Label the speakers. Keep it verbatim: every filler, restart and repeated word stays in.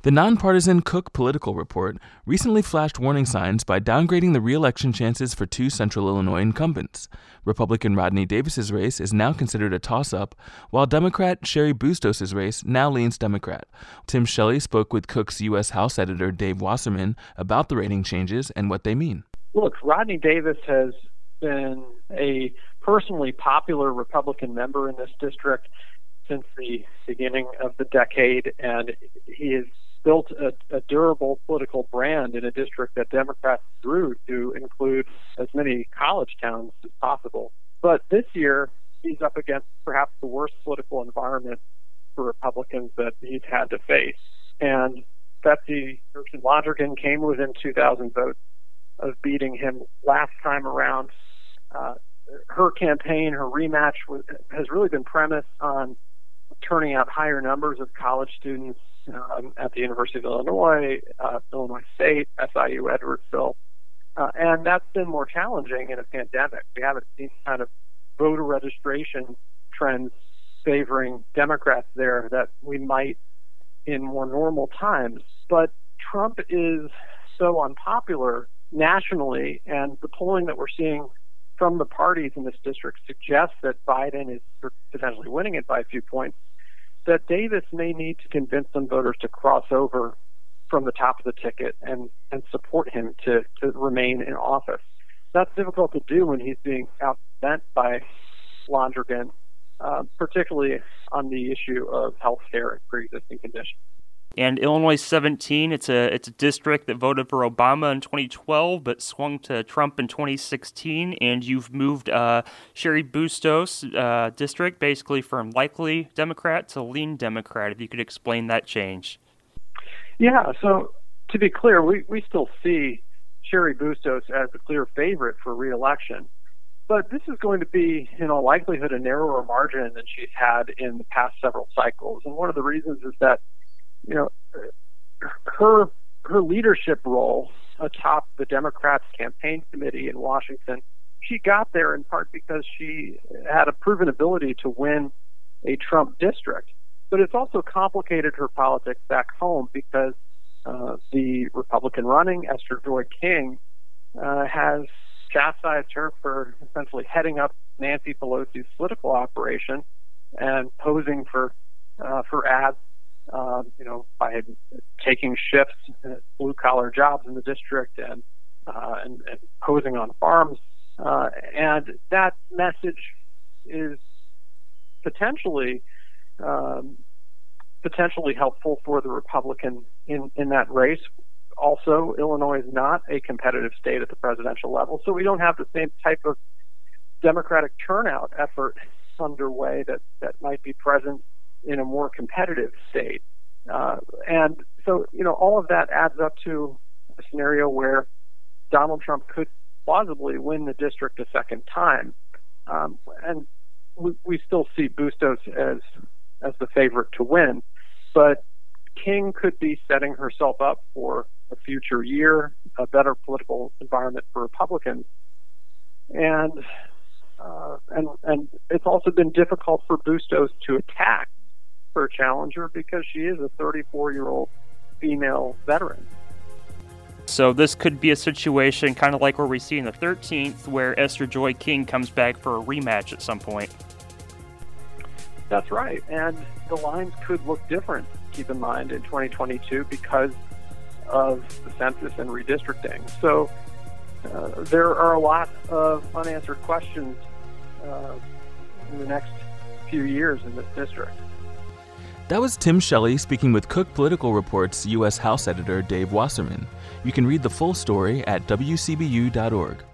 Speaker 1: The nonpartisan Cook Political Report recently flashed warning signs by downgrading the re-election chances for two Central Illinois incumbents. Republican Rodney Davis's race is now considered a toss-up, while Democrat Cheri Bustos' race now leans Democrat. Tim Shelley spoke with Cook's U S House editor Dave Wasserman about the rating changes and what they mean.
Speaker 2: Look, Rodney Davis has been a personally popular Republican member in this district since the beginning of the decade, and he is built a, a durable political brand in a district that Democrats grew to include as many college towns as possible. But this year, he's up against perhaps the worst political environment for Republicans that he's had to face. And Betsy Londrigan came within two thousand votes of beating him last time around. Uh, her campaign, her rematch, was, has really been premised on turning out higher numbers of college students Um, at the University of Illinois, uh, Illinois State, S I U Edwardsville, uh, and that's been more challenging in a pandemic. We haven't seen kind of voter registration trends favoring Democrats there that we might in more normal times. But Trump is so unpopular nationally, and the polling that we're seeing from the parties in this district suggests that Biden is potentially winning it by a few points, that Davis may need to convince some voters to cross over from the top of the ticket and, and support him to, to remain in office. That's difficult to do when he's being outspent by Londrigan, uh, particularly on the issue of health care and pre-existing conditions.
Speaker 3: And Illinois seventeen, it's a it's a district that voted for Obama in twenty twelve, but swung to Trump in twenty sixteen. And you've moved uh, Cheri Bustos' uh, district basically from likely Democrat to lean Democrat. If you could explain that change.
Speaker 2: Yeah, so to be clear, we, we still see Cheri Bustos as the clear favorite for re-election. But this is going to be, in all likelihood, a narrower margin than she's had in the past several cycles. And one of the reasons is that You know, her her leadership role atop the Democrats' campaign committee in Washington, she got there in part because she had a proven ability to win a Trump district. But it's also complicated her politics back home because uh, the Republican running, Esther Joy King, uh, has chastised her for essentially heading up Nancy Pelosi's political operation and posing for uh, for ads. Uh, you know, by taking shifts, uh, blue-collar jobs in the district, and uh, and, and posing on farms, uh, and that message is potentially um, potentially helpful for the Republican in in that race. Also, Illinois is not a competitive state at the presidential level, so we don't have the same type of Democratic turnout effort underway that that might be present in a more competitive state. Uh, and so, you know, all of that adds up to a scenario where Donald Trump could plausibly win the district a second time. Um, and we, we still see Bustos as, as the favorite to win. But King could be setting herself up for a future year, a better political environment for Republicans. And, uh, and, and it's also been difficult for Bustos to attack her challenger because she is a thirty-four-year-old female veteran.
Speaker 3: So this could be a situation kind of like where we see in the thirteenth, where Esther Joy King comes back for a rematch at some point.
Speaker 2: That's right, and the lines could look different, keep in mind, in twenty twenty-two because of the census and redistricting. So uh, there are a lot of unanswered questions uh, in the next few years in this district.
Speaker 1: That was Tim Shelley speaking with Cook Political Report's U S House editor Dave Wasserman. You can read the full story at W C B U dot org.